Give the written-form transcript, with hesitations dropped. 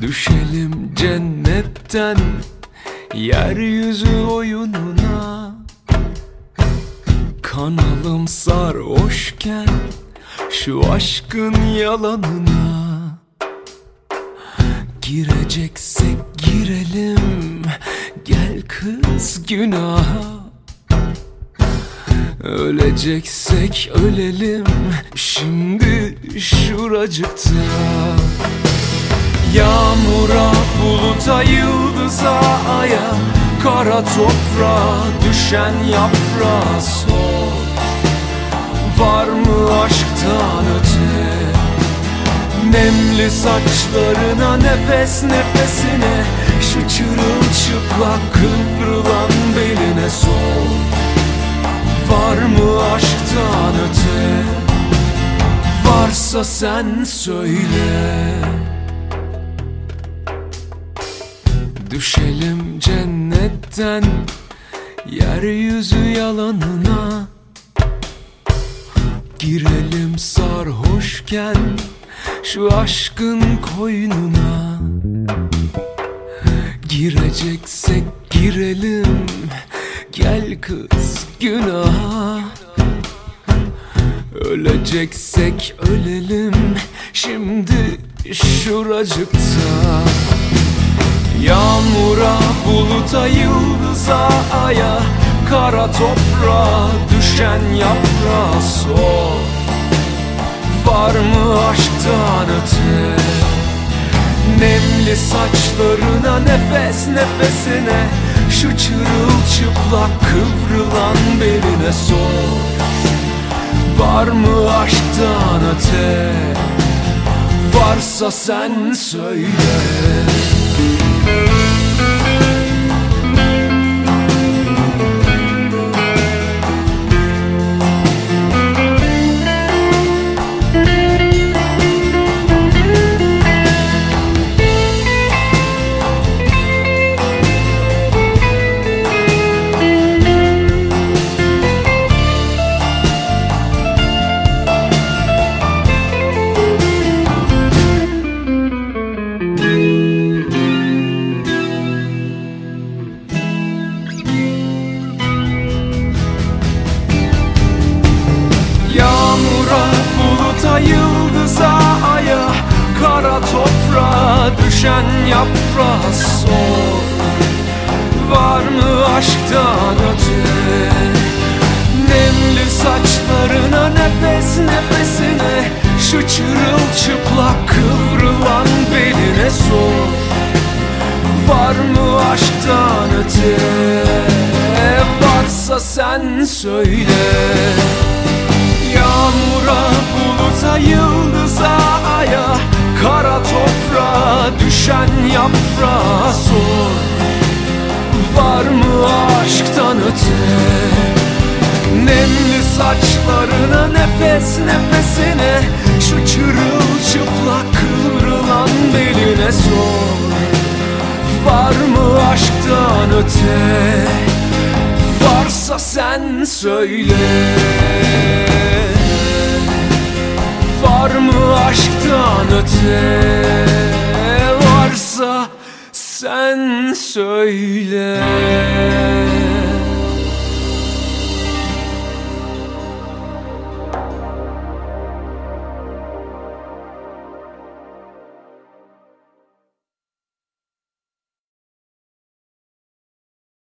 Düşelim cennetten yeryüzü oyununa. Kanalım sarhoşken şu aşkın yalanına. Gireceksek girelim, gel kız günaha. Öleceksek ölelim şimdi şuracıkta. Yağmura, buluta, yıldıza, aya, kara toprağa düşen yaprağa sor. Var mı aşktan öte? Nemli saçlarına, nefes nefesine, şu çırılçıplak kıvrılan beline sor. Var mı aşktan öte? Varsa sen söyle. Düşelim cennetten yeryüzü yalanına. Girelim sarhoşken şu aşkın koynuna. Gireceksek girelim, gel kız günaha. Öleceksek ölelim şimdi şuracıkta. Yağmura, buluta, yıldıza, aya, kara toprağa düşen yaprağa sor. Var mı aşktan öte? Nemli saçlarına, nefes nefesine, şu çırılçıplak kıvrılan beline sor. Var mı aşktan öte? Varsa sen söyle. Yıldıza, aya, kara toprağa düşen yaprağa sor. Var mı aşktan öte? Nemli saçlarına, nefes nefesine, şu çırılçıplak kıvrılan beline sor. Var mı aşktan öte? Varsa sen söyle. Yağmura, buluta, yıldıza, aya, kara toprağa düşen yaprağa sor. Var mı aşktan öte? Nemli saçlarına, nefes nefesine, şu çırılçıplak kıvrılan beline sor. Var mı aşktan öte? Varsa sen söyle. Var mı aşktan öte? Varsa sen söyle.